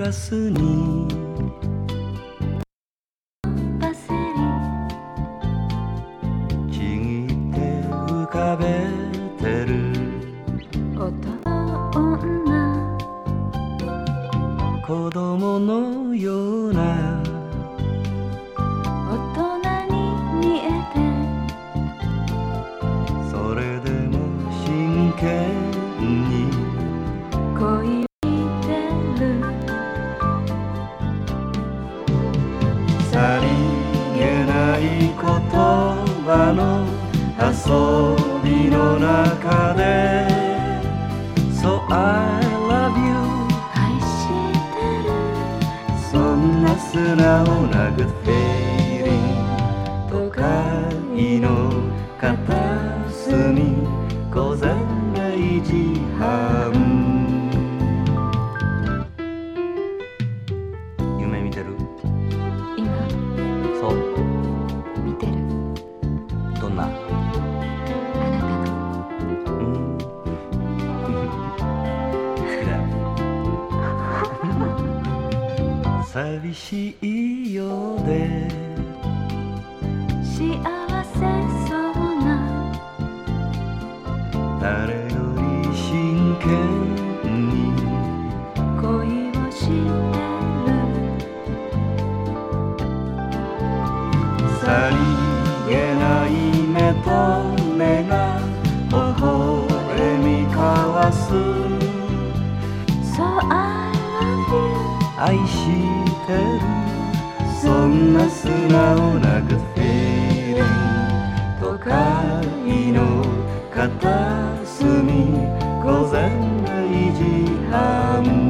ラスにパセリちぎって浮かべてる男女子供のような大人に見えてそれでも真剣に恋してるさりげない言葉の遊びの中で So I love you 愛してるそんな素直な Good feeling 都会の片隅午前0時半夢見てる今そう見てるどんなあなたの好きだよ寂しいようで幸せそうな誰より真剣に恋をしてるさりげない目と目が微笑み交わす So I love you 愛してるそんな素直な Good feeling 都会の片隅午前0時半